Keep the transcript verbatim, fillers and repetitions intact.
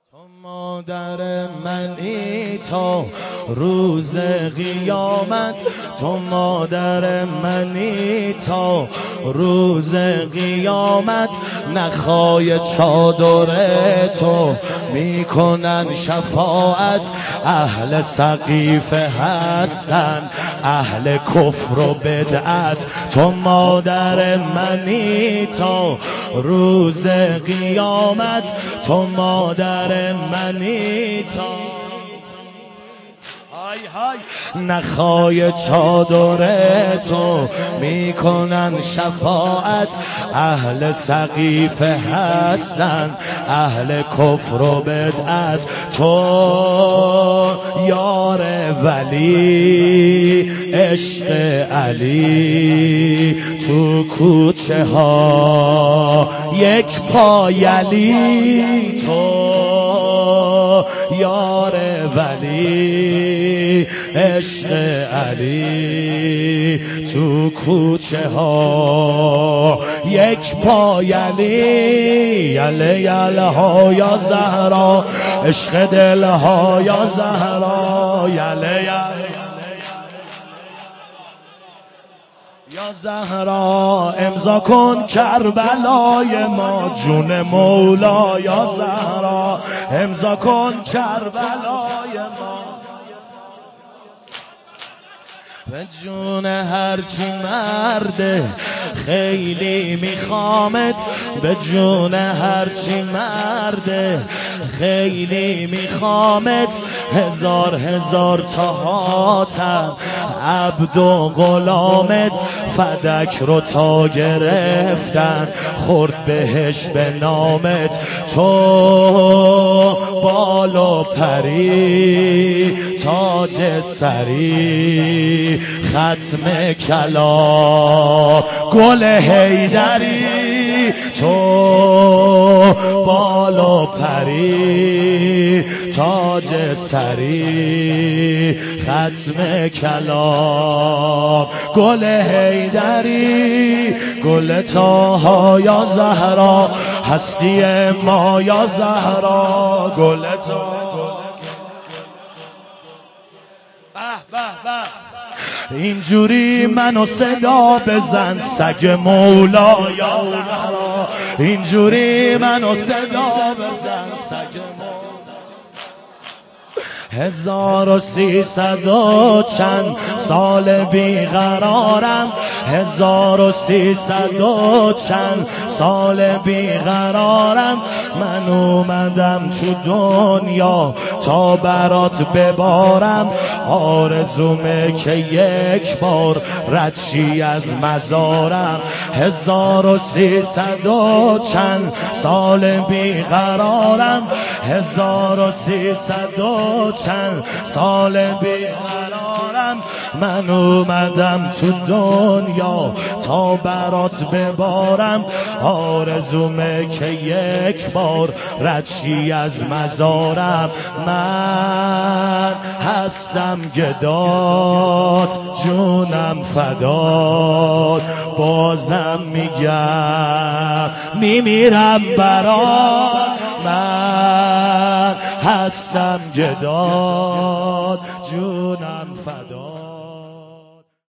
تو مادر منی تا روز قیامت، تو مادر منی تا روز قیامت. نخای چادر تو میکنن شفاعت، اهل سقیفه هستن اهل کفر و بدعت. تو مادر منی تا روز قیامت، تو مادر منی تا های های نخای چادر تو میکنن شفاعت، اهل سقیفه هستن اهل کفر و بدعت. تو یار ولی عشق علی، تو کوچه ها یک پایلی. تو یار ولی عشق علی، تو کوچه ها یک پایلی. یله یله ها یا زهرا، عشق دل ها یا زهرا. یله یله یا زهرا، امضا کن کربلای ما، جون مولا یا زهرا، امضا کن کربلای ما. به جون هرچی مرده خیلی میخوامت، به جون هرچی مرده خیلی میخوامت. هزار هزار تا هاتم عبد و غلامت، فدک رو تا گرفتن خورد بهش به نامت. تو بال و پری تاج سری، ختم کلا گل حیدری. تو بال و پری تاج سری، ختم کلا گل حیدری. گل تاها یا زهرا، هستی ما یا زهرا. گل تا به به به اینجوری منو صدا بزن سگ مولا یا زهرا، اینجوری منو صدا بزن سگ مولا. هزار و سیصد و چند سال بیقرارم، هزار و سیصد و چند سال بیقرارم. من اومدم تو دنیا تا برات ببارم، آرزومه که یک بار ردشی از مزارم. هزار و سیصد و چند سال بیقرارم، هزار و سیصد و چند سال بیقرارم. من اومدم تو دنیا تا برات ببارم، آرزومه که یک بار ردشی از مزارم. من هستم گدات، جونم فدات، بازم میگم میمیرم برات. من هستم گدات، جونم